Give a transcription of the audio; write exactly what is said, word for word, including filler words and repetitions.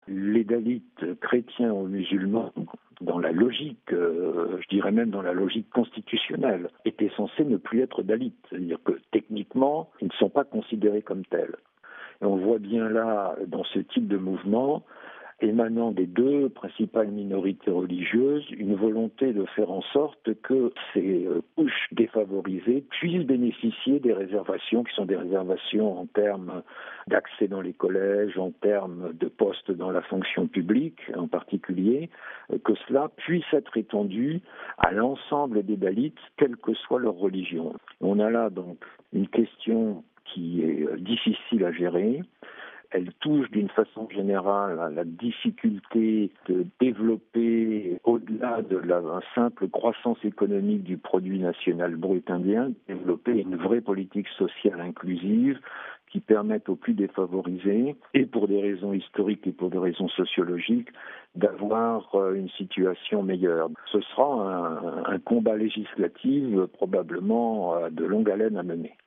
Les Dalits chrétiens ou musulmans, dans la logique, euh, je dirais même dans la logique constitutionnelle, étaient censés ne plus être Dalits. C'est-à-dire que techniquement, ils ne sont pas considérés comme tels. Et on voit bien là, dans ce type de mouvement, émanant des deux principales minorités religieuses, une volonté de faire en sorte que ces couches défavorisées puissent bénéficier des réservations qui sont des réservations en termes d'accès dans les collèges, en termes de postes dans la fonction publique en particulier, que cela puisse être étendu à l'ensemble des Dalits, quelle que soit leur religion. On a là donc une question qui est difficile à gérer. Elle touche d'une façon générale à la difficulté de développer, au-delà de la simple croissance économique du produit national brut indien, développer une vraie politique sociale inclusive qui permette aux plus défavorisés, et pour des raisons historiques et pour des raisons sociologiques, d'avoir une situation meilleure. Ce sera un, un combat législatif probablement de longue haleine à mener.